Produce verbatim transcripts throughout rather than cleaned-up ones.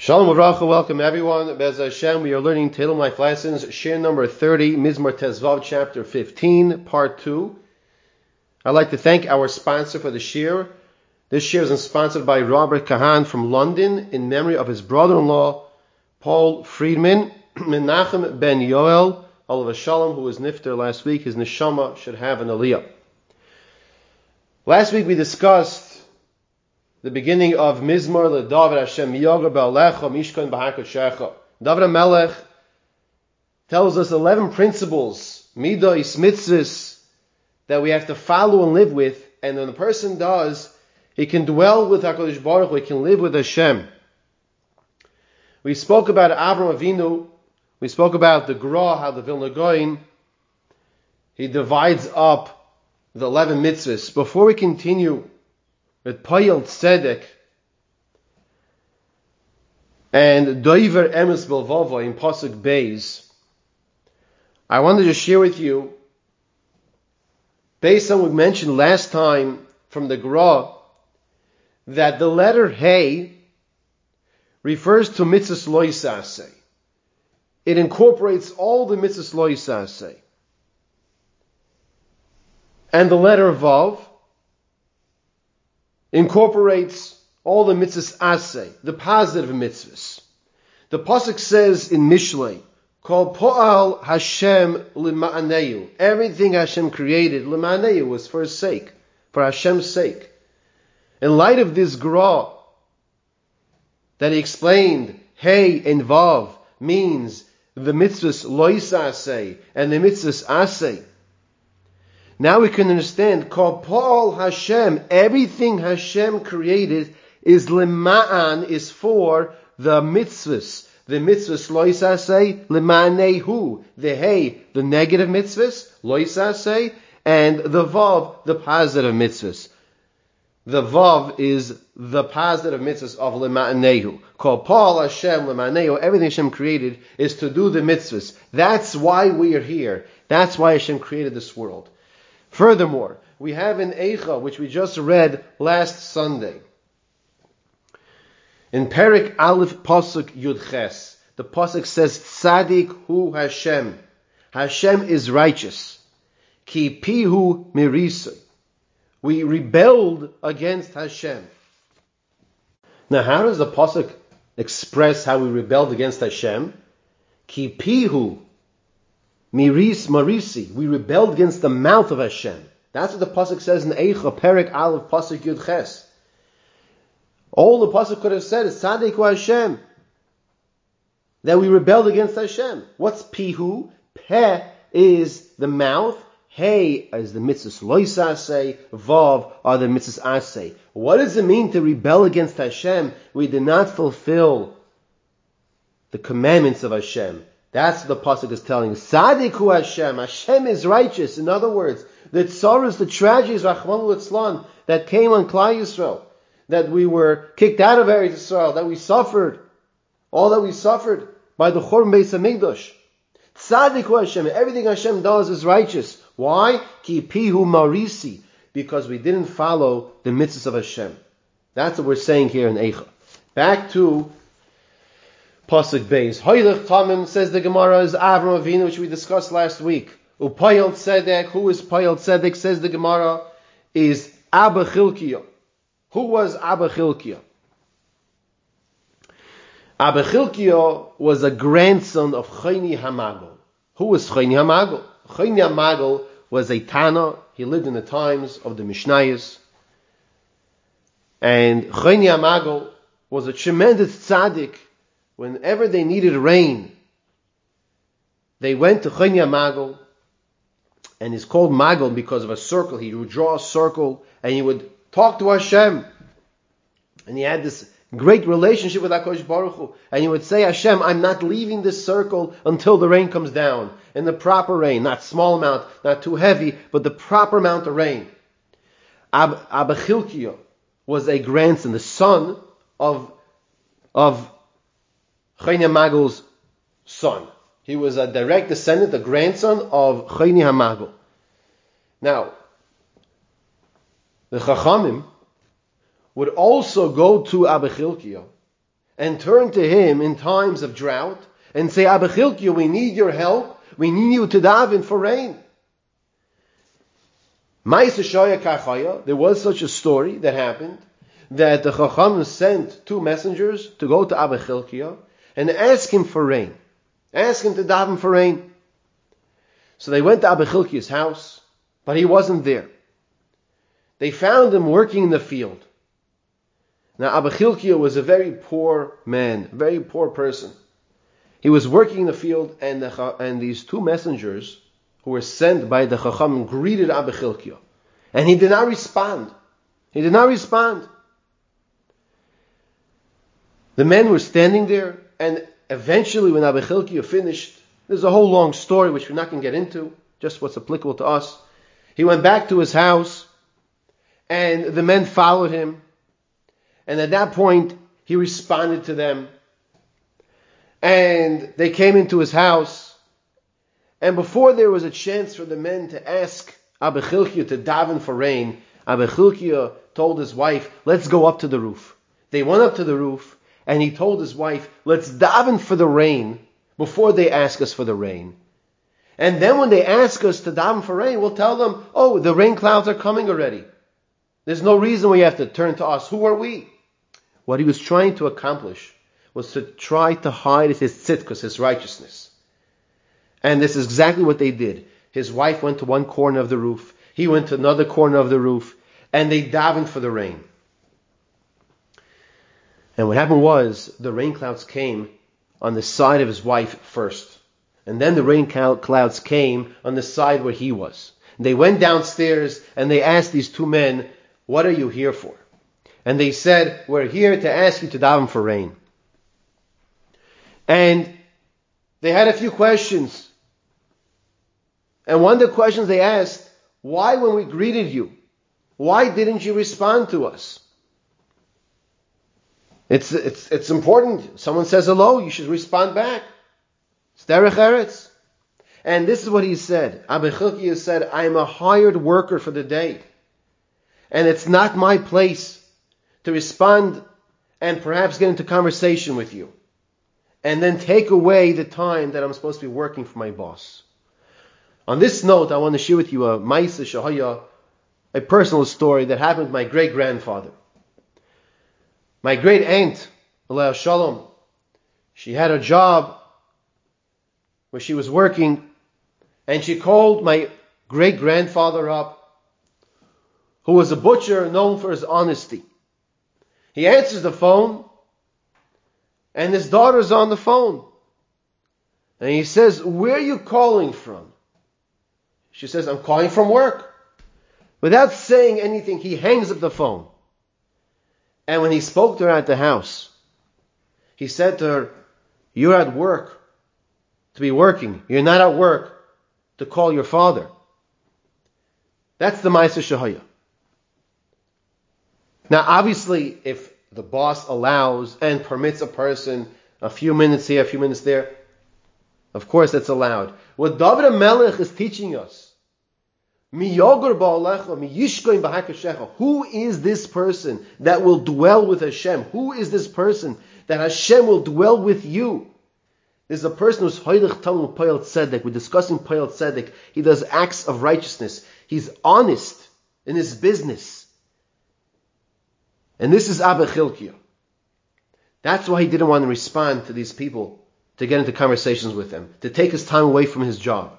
Shalom Avracha, welcome everyone. Bez Hashem, we are learning Tehillim Life Lessons, Shir number thirty, Mizmor Tezvav, chapter fifteen, part two. I'd like to thank our sponsor for the Shir. This Shir is sponsored by Robert Kahan from London in memory of his brother-in-law, Paul Friedman, Menachem ben Yoel, Olav Shalom, who was nifter last week. His neshama should have an aliyah. Last week we discussed the beginning of Mizmor LeDavid Hashem Yoga Ba'alecha Mishkan B'Hakot Shecha. David HaMelech tells us eleven principles, midos, mitzvahs, that we have to follow and live with, and when a person does, he can dwell with HaKadosh Baruch Hu, he can live with Hashem. We spoke about Avram Avinu, we spoke about the Gra, how the Vilna Gaon, he divides up the eleven mitzvahs. Before we continue with Payel Tzedek and Doiver Emes Belvava in Pasuk Beis, I wanted to share with you, based on what we mentioned last time from the Gra, that the letter Hey refers to mitzvahs lo yisaseh. It incorporates all the mitzvahs lo yisaseh. And the letter Vav incorporates all the mitzvahs aseh, the positive mitzvahs. The pasuk says in Mishlei, "Kol po'al Hashem lima'aneyu." Everything Hashem created, lima'aneyu, was for His sake, for Hashem's sake. In light of this Gra that he explained, Hey and Vav means the mitzvahs lo yisaseh and the mitzvahs aseh. Now we can understand, Kol Pa'al Hashem, everything Hashem created is lema'an, is for the mitzvahs. The mitzvahs lo yisaseh, lema'anehu. The hey, the negative mitzvahs, lo yisaseh, and the vav, the positive mitzvahs. The vav is the positive mitzvahs of lema'anehu. Kol Pa'al Hashem lema'anehu, everything Hashem created is to do the mitzvahs. That's why we are here. That's why Hashem created this world. Furthermore, we have in Eicha, which we just read last Sunday, in Perik Aleph Pasuk Yud Ches, the Pasuk says, Tzadik hu Hashem. Hashem is righteous. Ki pihu mirisui. We rebelled against Hashem. Now, how does the Pasuk express how we rebelled against Hashem? Ki pihu Miris Marisi, we rebelled against the mouth of Hashem. That's what the pasuk says in Eicha, Perik Aleph, Pasuk Yud Ches. All the pasuk could have said is Tzaddik hu Hashem, that we rebelled against Hashem. What's pihu? Peh is the mouth. Hey is the mitzvahs lo yisaseh. Vav are the mitzvahs aseh. What does it mean to rebel against Hashem? We did not fulfill the commandments of Hashem. That's what the pasuk is telling. Tzadik hu Hashem. Hashem is righteous. In other words, the tzaras, the tragedies, Rachmanu litzlan, that came on Klal Yisrael, that we were kicked out of Eretz Yisrael, that we suffered, all that we suffered by the Churban Beis Hamikdash. Tzadik hu Hashem. Everything Hashem does is righteous. Why? Ki pihu marisi. Because we didn't follow the mitzvahs of Hashem. That's what we're saying here in Eicha. Back to Pasuk Beis. Hoylech Tamim, says the Gemara, is Avram Avinu, which we discussed last week. Upayel Tzedek, who is Payel Tzedek, says the Gemara, is Abba Chilkiah. Who was Abba Chilkiah? Abba Chilkiah was a grandson of Chayni Hamagel. Who was Chayni Hamagel? Chayni Hamagel was a Tana. He lived in the times of the Mishnayos. And Chayni Hamagel was a tremendous tzaddik. Whenever they needed rain, they went to Chayni Hamagel, and he's called Magel because of a circle. He would draw a circle, and he would talk to Hashem. And he had this great relationship with HaKadosh Baruch Hu. And he would say, Hashem, I'm not leaving this circle until the rain comes down. And the proper rain, not small amount, not too heavy, but the proper amount of rain. Ab- Abba Chilkiah was a grandson, the son of, of Chayni Hamagel's son. He was a direct descendant, a grandson of Chayni Hamagel. Now, the Chachamim would also go to Abba Chilkiah and turn to him in times of drought and say, Abba Chilkiah, we need your help. We need you to daven for rain. There was such a story that happened that the Chacham sent two messengers to go to Abba Chilkiah and ask him for rain. Ask him to daven for rain. So they went to Abba Chilkiah's house, but he wasn't there. They found him working in the field. Now Abba Chilkiah was a very poor man, a very poor person. He was working in the field, and, the, and these two messengers who were sent by the Chacham greeted Abba Chilkiah. And he did not respond. He did not respond. The men were standing there, and eventually when Abba Chilkiah finished, there's a whole long story which we're not going to get into, just what's applicable to us. He went back to his house, and the men followed him. And at that point, he responded to them. And they came into his house. And before there was a chance for the men to ask Abba Chilkiah to daven for rain, Abba Chilkiah told his wife, let's go up to the roof. They went up to the roof, and he told his wife, let's daven for the rain before they ask us for the rain. And then when they ask us to daven for rain, we'll tell them, oh, the rain clouds are coming already. There's no reason we have to turn to us. Who are we? What he was trying to accomplish was to try to hide his tzidkus, his righteousness. And this is exactly what they did. His wife went to one corner of the roof. He went to another corner of the roof. And they davened for the rain. And what happened was, the rain clouds came on the side of his wife first. And then the rain clouds came on the side where he was. They went downstairs and they asked these two men, what are you here for? And they said, we're here to ask you to daven for rain. And they had a few questions. And one of the questions they asked, why when we greeted you, why didn't you respond to us? It's, it's, it's important. Someone says hello, you should respond back. It's derech eretz. And this is what he said. Abba Chilkiah said, I am a hired worker for the day. And it's not my place to respond and perhaps get into conversation with you. And then take away the time that I'm supposed to be working for my boss. On this note, I want to share with you a Ma'aseh Shahaya, a personal story that happened with my great-grandfather. My great-aunt, Aleh Shalom, she had a job where she was working, and she called my great-grandfather up, who was a butcher known for his honesty. He answers the phone, and his daughter's on the phone. And he says, where are you calling from? She says, I'm calling from work. Without saying anything, he hangs up the phone. And when he spoke to her at the house, he said to her, you're at work to be working. You're not at work to call your father. That's the Ma'aseh Shahaya. Now, obviously, if the boss allows and permits a person a few minutes here, a few minutes there, of course that's allowed. What David HaMelech is teaching us, who is this person that will dwell with Hashem? Who is this person that Hashem will dwell with you? There's a person who's Hoylech Talmud Poyel Tzedek. We're discussing Poyel Tzedek. He does acts of righteousness. He's honest in his business. And this is Abba Chilkiah. That's why he didn't want to respond to these people, to get into conversations with them, to take his time away from his job.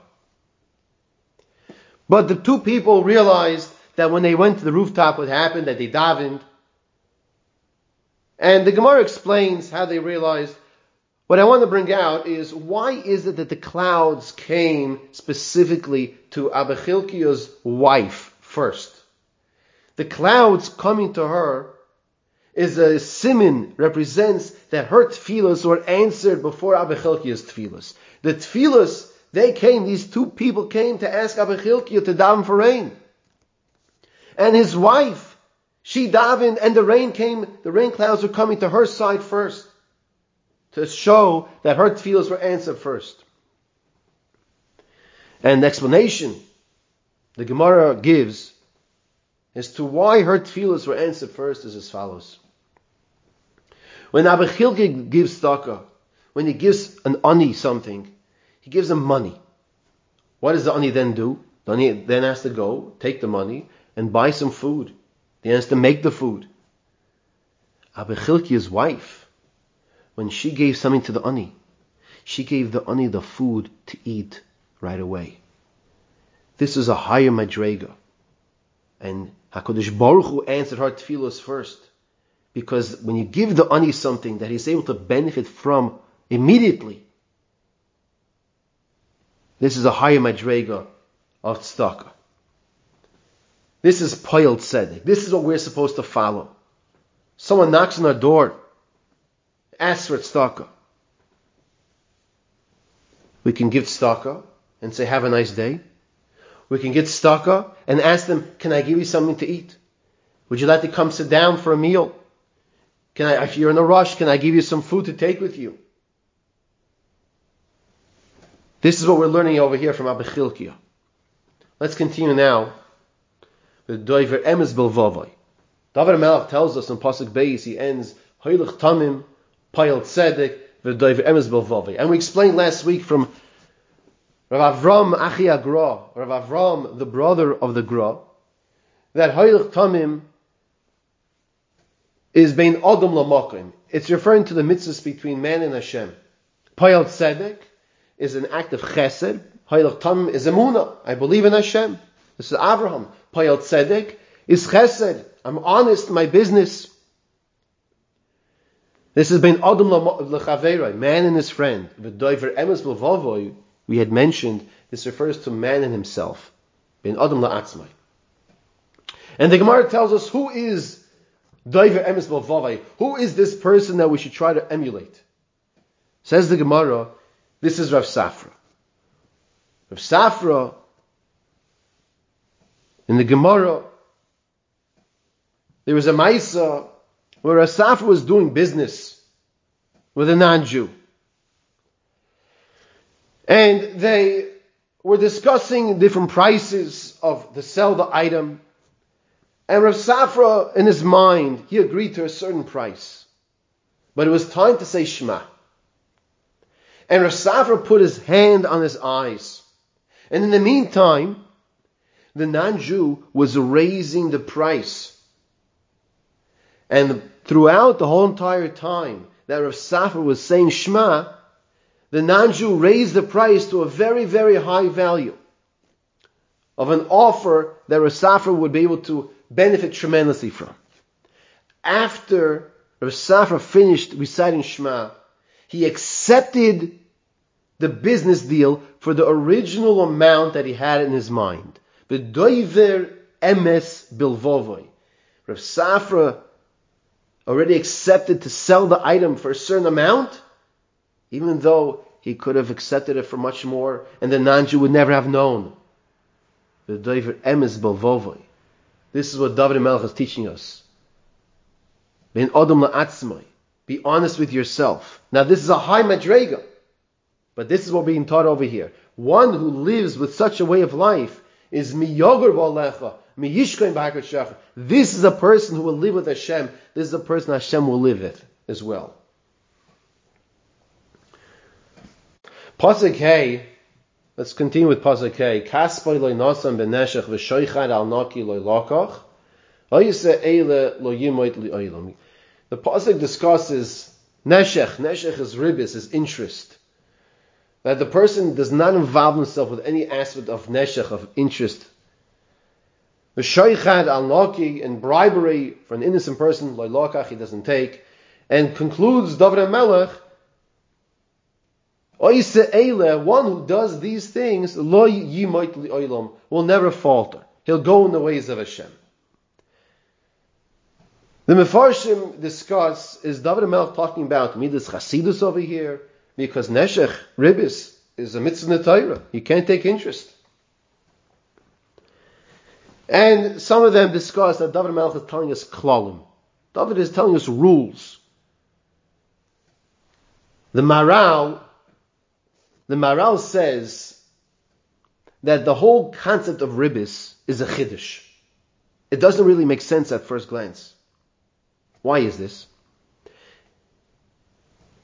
But the two people realized that when they went to the rooftop, what happened, that they davened. And the Gemara explains how they realized. What I want to bring out is, why is it that the clouds came specifically to Abba Chilkiah's wife first? The clouds coming to her is a siman, represents that her tefillos were answered before Abba Chilkiah's tefillos. The tefillos, they came, these two people came to ask Abba Chilkiah to daven for rain. And his wife, she davened, and the rain came, the rain clouds were coming to her side first, to show that her tefillos were answered first. And the explanation the Gemara gives as to why her tefillos were answered first is as follows. When Abba Chilke gives tzedakah, when he gives an ani something, he gives him money. What does the ani then do? The ani then has to go, take the money, and buy some food. He has to make the food. Abba Chilke's wife, when she gave something to the ani, she gave the ani the food to eat right away. This is a higher madrega. And HaKadosh Baruch Hu answered her tefillos first. Because when you give the ani something that he's able to benefit from immediately, this is a higher madrega of tzedakah. This is poyel tzedek. This is what we're supposed to follow. Someone knocks on our door, asks for tzedakah. We can give tzedakah and say, have a nice day. We can get tzedakah and ask them, can I give you something to eat? Would you like to come sit down for a meal? Can I, if you're in a rush, can I give you some food to take with you? This is what we're learning over here from Abba Chilkiah. Let's continue now with Doiver Emes Belvavai. David Melech tells us in Pasuk Beis, he ends Hoylech Tamim, Payel Tzedek, Doiver Emes Belvavai. And we explained last week from Rav Avram Achi Agra, Rav Avram, the brother of the Gra, that Hoylech Tamim is bein Adam Lamakim. It's referring to the mitzvahs between man and Hashem. Payel Tzedek is an act of chesed. Hoylech Tamim is emunah. I believe in Hashem. This is Abraham. Payel Tzedek is chesed. I'm honest in my business. This has been Adam L'Chaverai, man and his friend. V'doiver emes b'vavoy, we had mentioned, this refers to man and himself. Ben Adam La'atzmai. And the Gemara tells us, who is Doiver emes b'vavoy? Who is this person that we should try to emulate? Says the Gemara, this is Rav Safra. Rav Safra, in the Gemara, there was a Maisa where Rav Safra was doing business with a non-Jew. And they were discussing different prices of to sell the item. And Rav Safra, in his mind, he agreed to a certain price. But it was time to say Shema. And Rav Safra put his hand on his eyes. And in the meantime, the non-Jew was raising the price. And throughout the whole entire time that Rav Safra was saying Shema, the non-Jew raised the price to a very, very high value of an offer that Rav Safra would be able to benefit tremendously from. After Rav Safra finished reciting Shema, he accepted the business deal for the original amount that he had in his mind. B'doiver emes bilvovoi. Rav Safra already accepted to sell the item for a certain amount, even though he could have accepted it for much more, and the non-Jew would never have known. B'doiver emes bilvovoi. This is what David Melech is teaching us. Ben Adam la'atzmai. Be honest with yourself. Now this is a high madrega, but this is what we're being taught over here. One who lives with such a way of life is miyogur ba'alecha, miyishkoin b'hakat shach. This is a person who will live with Hashem. This is a person Hashem will live with as well. Pasuk Hey. Let's continue with Pasuk Hey. Kaspai loy nasam beneshech v'shoichad al naki loy lakach. Oyise eile lo yimoit li oilam. The Pasuk discusses neshech. Neshech is ribis, is interest. That the person does not involve himself with any aspect of neshech, of interest. V'shoichad al naki, and bribery for an innocent person, loy lakach, he doesn't take. And concludes David Melech, Oyse eile, one who does these things, lo yimoit li oilam, will never falter. He'll go in the ways of Hashem. The Mefarshim discuss, is David Melech talking about Midas Chasidus over here? Because Neshech, Ribis, is a mitzvah in the Torah. You can't take interest. And some of them discuss that David Melech is telling us klalim. David is telling us rules. The Maral, the Maral says that the whole concept of Ribis is a chiddush. It doesn't really make sense at first glance. Why is this?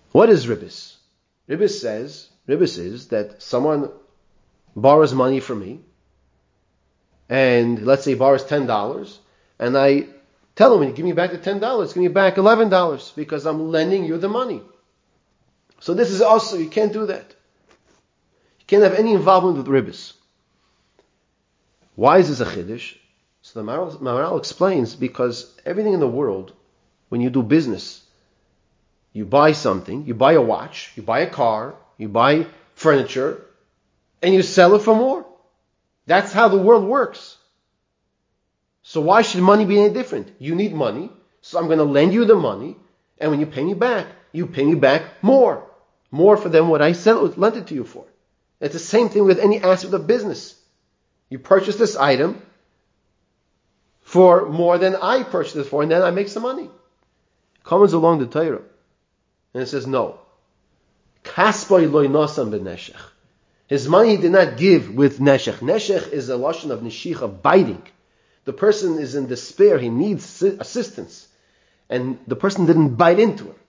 What is ribis? Ribis says, ribis is that someone borrows money from me, and let's say he borrows ten dollars, and I tell him, give me back the ten dollars, give me back eleven dollars, because I'm lending you the money. So this is also, you can't do that. You can't have any involvement with ribis. Why is this a chiddush? So the Maharal explains, because everything in the world, when you do business, you buy something, you buy a watch, you buy a car, you buy furniture, and you sell it for more. That's how the world works. So why should money be any different? You need money, so I'm going to lend you the money, and when you pay me back, you pay me back more. More for than what I sell, lent it to you for. It's the same thing with any aspect of business. You purchase this item for more than I purchased it for, and then I make some money. Comes along the Torah, and it says, no. Kaspai loy nosam b'neshech. His money he did not give with neshech. Neshech is a lashon of neshich, of biting. The person is in despair, he needs assistance, and the person didn't bite into it.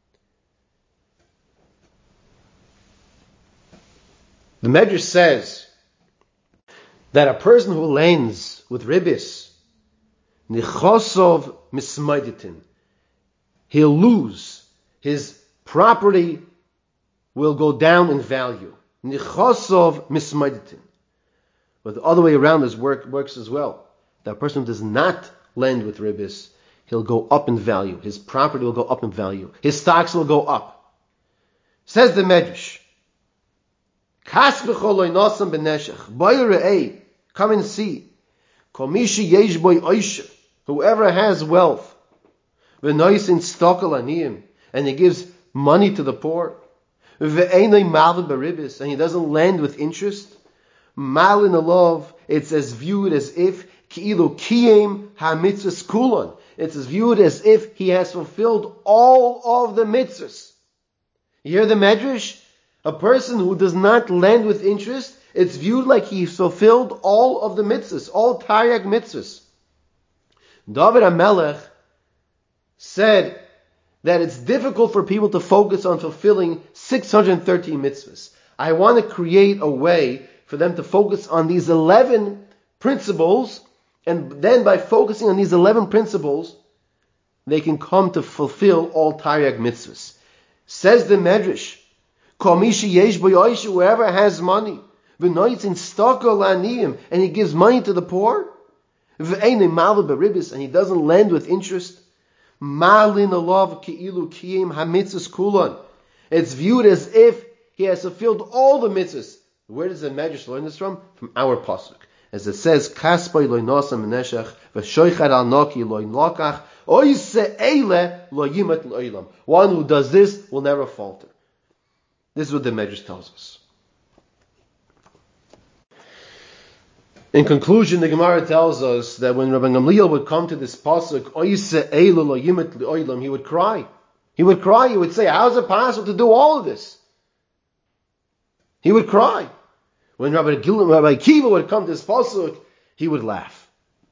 The Medrash says that a person who lends with ribis, nichosov mismaiditin, he'll lose. His property will go down in value. Nichosov mismaiditin. But the other way around this work, works as well. That person who does not lend with ribis, he'll go up in value. His property will go up in value. His stocks will go up. Says the Medrash, Kas b'choloi nosam b'neshech, boi re'ei, come and see, komishi yesh boi oishe, whoever has wealth, v'noisin stokel aniyim, and he gives money to the poor, v'einoi malvin b'ribis, and he doesn't lend with interest, malin alov, it's as viewed as if ki'ilu kiyem ha-mitzvahs kulon, it's as viewed as if he has fulfilled all of the mitzvahs. You hear the Medrash? A person who does not lend with interest, it's viewed like he fulfilled all of the mitzvahs, all Taryag mitzvahs. David HaMelech said that it's difficult for people to focus on fulfilling six hundred thirteen mitzvahs. I want to create a way for them to focus on these eleven principles, and then by focusing on these eleven principles, they can come to fulfill all Taryag mitzvahs. Says the Medrash, whoever has money, and he gives money to the poor, and he doesn't lend with interest, it's viewed as if he has fulfilled all the mitzvahs. Where does the Medrash learn this from? From our pasuk. As it says, one who does this will never falter. This is what the Medrash tells us. In conclusion, the Gemara tells us that when Rabbi Gamliel would come to this pasuk, he would cry. He would cry. He would say, how is it possible to do all of this? He would cry. When Rabbi, Gil, Rabbi Kiva would come to this pasuk, he would laugh.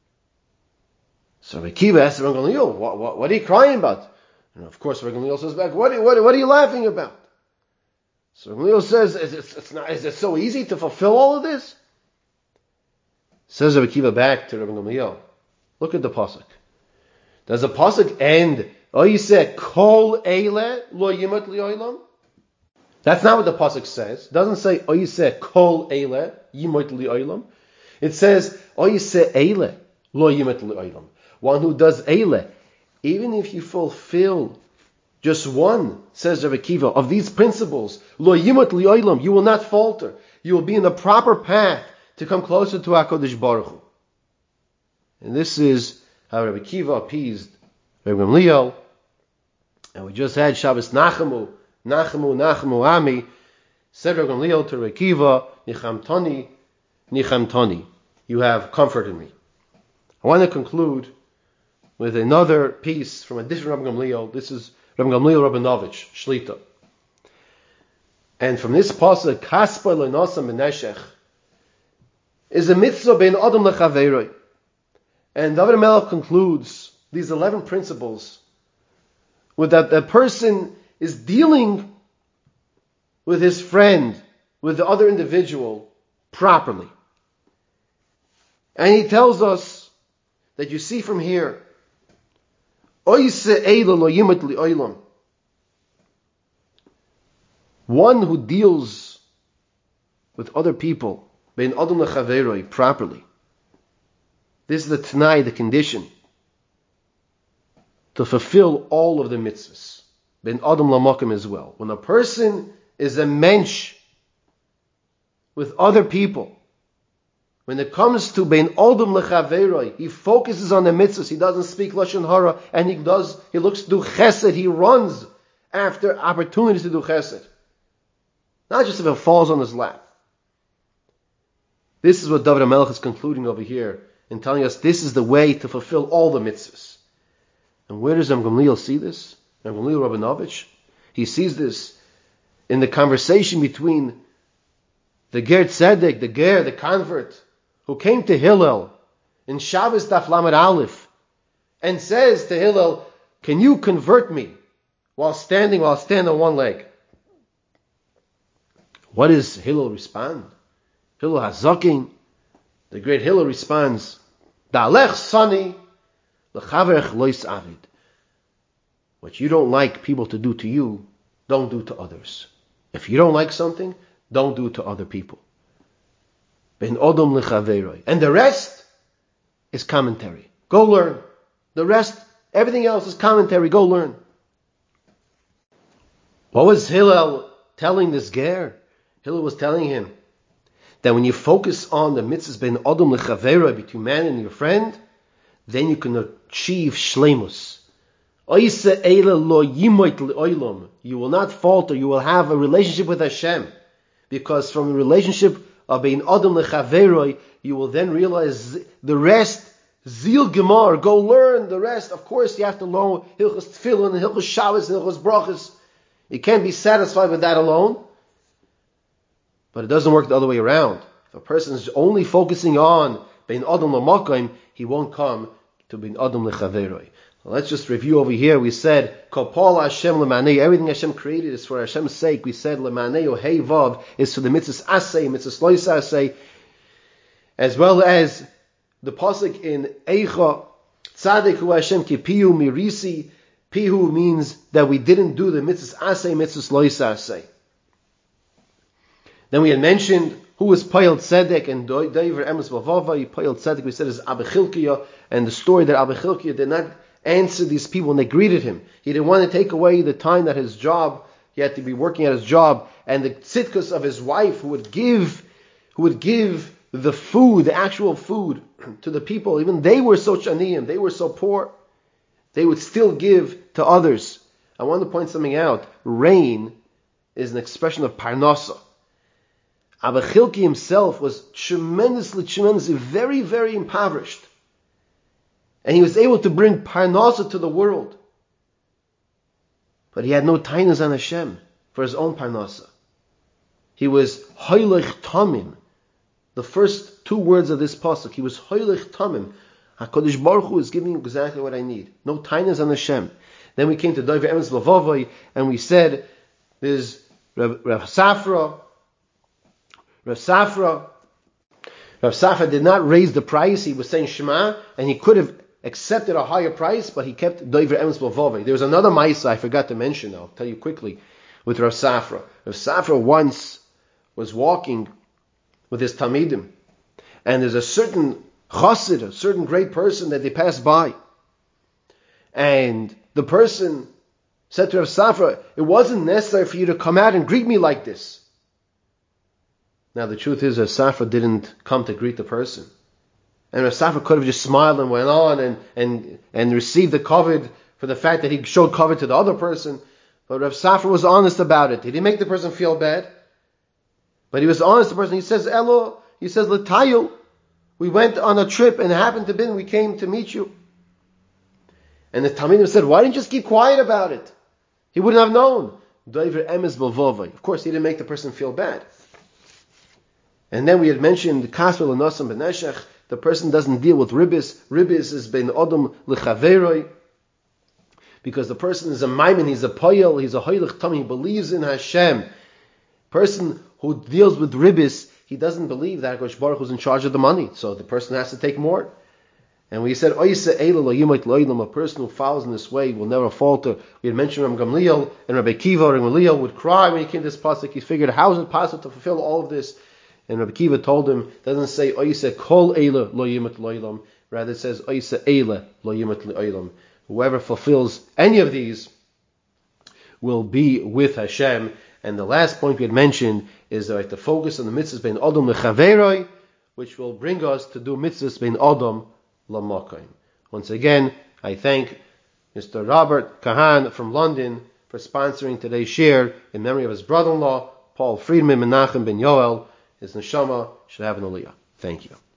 So Rabbi Kiva asked Rabbi Gamliel, what, what, what are you crying about? And of course, Rabbi Gamliel says back, what, what, what are you laughing about? So Gamliel says, is it, it's not, is it so easy to fulfill all of this? Says Rabbi Kiva back to Rabbi Gamliel, look at the pasuk. Does the pasuk end, Oyse kol eile lo yimat li'olam? That's not what the pasuk says. It doesn't say Oyse kol eile yimat li'olam. It says Oyse eile lo yimat li'olam. One who does eile, even if you fulfill just one, says Rabbi Kiva, of these principles, lo yimat li'olam, you will not falter. You will be in the proper path to come closer to HaKadosh Baruch Hu. And this is how Rabbi Kiva appeased Rabbi Gamliel. And we just had Shabbos Nachamu, Nachamu, Nachamu Ami. Said Rabbi Gamliel to Rabbi Kiva, Nichamtoni, Nichamtoni. You have comfort in me. I want to conclude with another piece from a different Rabbi Gamliel. This is Rabbi Gamliel Rabinovich, Shlita. And from this pasuk, Kaspa Loinasam Beneshech, is a mitzvah ben Adam lechaveroi. And David HaMelech concludes these eleven principles with that the person is dealing with his friend, with the other individual, properly. And he tells us that you see from here, one who deals with other people, bein adam lechaveroi, properly. This is the t'nai, the condition, to fulfill all of the mitzvahs. Bein adam lamakim as well. When a person is a mensch with other people, when it comes to bein adam lechaveroi, he focuses on the mitzvahs. He doesn't speak lashon hara, and he does. He looks to do chesed. He runs after opportunities to do chesed. Not just if it falls on his lap. This is what David HaMelech is concluding over here and telling us this is the way to fulfill all the mitzvahs. And where does Ram Gamliel see this? Ram Gamliel Rabinovich? He sees this in the conversation between the Ger Tzedek, the Ger, the convert, who came to Hillel in Shabbos Daf Lamed Aleph and says to Hillel, can you convert me while standing, while standing on one leg? What does Hillel respond? Hillel Hazakin, the great Hillel responds, Da'alech sani, l'chaverech lois avid. What you don't like people to do to you, don't do to others. If you don't like something, don't do it to other people. Ben odom l'chaveroi. And the rest is commentary. Go learn. The rest, everything else is commentary. Go learn. What was Hillel telling this ger? Hillel was telling him that when you focus on the mitzvahs ben odom l'chaveroi, between man and your friend, then you can achieve shleimus. You will not falter. You will have a relationship with Hashem. Because from the relationship of bein adam lechaveroi, you will then realize the rest, zil gemar, go learn the rest. Of course, you have to learn hilchos tefillin, hilchos Shabbos, hilchos brachos. You can't be satisfied with that alone. But it doesn't work the other way around. If a person is only focusing on bein adam lamakim, he won't come to bein adam lechaveroi. Let's just review over here. We said, Kopal Hashem lemanei, everything Hashem created is for Hashem's sake. We said, lemanei hey vav is for the mitzvahs asay, mitzvahs lois asay, as well as the pasuk in Eicha, Tzadik hu Hashem ki pihu mirisi. Pihu means that we didn't do the mitzvahs asay, mitzvahs lois asay. Then we had mentioned who was Payel Tzedek and Doiver Emes Bavava. Payel Tzedek, we said, is Abba Chilkiah, and the story that Abba Chilkiah did not answer these people when they greeted him. He didn't want to take away the time that his job, he had to be working at his job, and the tzidkus of his wife who would give, who would give the food, the actual food to the people. Even they were so chaniyim, they were so poor, they would still give to others. I want to point something out. Rain is an expression of parnasa. Abba Chilki himself was tremendously, tremendously, very, very impoverished. And he was able to bring parnasa to the world. But he had no tainas on Hashem for his own parnasa. He was hoylech tamim. The first two words of this pasuk, he was hoylech tamim. HaKadosh Baruch Hu is giving you exactly what I need. No tainas on Hashem. Then we came to Doiver Emes Bavavai, and we said, there's Rav, Rav Safra. Rav Safra. Rav Safra did not raise the price. He was saying Shema, and he could have accepted a higher price, but he kept Doiver Emes Bavavai. There was another Maisa I forgot to mention. I'll tell you quickly with Rav Safra. Rav Safra once was walking with his Talmidim, and there's a certain chassid, a certain great person that they passed by, and the person said to Rav Safra, it wasn't necessary for you to come out and greet me like this. Now the truth is, Rav Safra didn't come to greet the person. And Rav Safra could have just smiled and went on and, and, and received the covet for the fact that he showed covet to the other person. But Rav Safra was honest about it. He didn't make the person feel bad. But he was honest to the person. He says, Elo, he says, Latayu, we went on a trip and it happened to be, we came to meet you. And the Talmidim said, why didn't you just keep quiet about it? He wouldn't have known. Doiver Emes Bavavai. Of course, he didn't make the person feel bad. And then we had mentioned Kasvel and Nosam Beneshech. The person doesn't deal with ribis. Ribis is bein odom lechaveroi. Because the person is a maimin, he's a poyel, he's a hoilich tam, he believes in Hashem. Person who deals with ribis, he doesn't believe that Hakadosh Baruch Hu is in charge of the money, so the person has to take more. And we said, Oyse Eila lo yimait lo ilam, a person who follows in this way will never falter. We had mentioned Ram Gamliel and Rabbi Kiva. Ram Gamliel would cry when he came to this pasuk. He figured, how is it possible to fulfill all of this? And Rabbi Kiva told him, it doesn't say Oyse kol Eila lo yimait lo ilam, rather it says Oyse Eila lo yimait lo ilam. Whoever fulfills any of these will be with Hashem. And the last point we had mentioned is that the focus on the mitzvahs bein Adam lechaveroi, which will bring us to do mitzvahs bein Adam lamakayim. Once again, I thank Mister Robert Kahan from London for sponsoring today's share in memory of his brother-in-law, Paul Friedman Menachem ben Yoel. His neshama should have an aliyah. Thank you.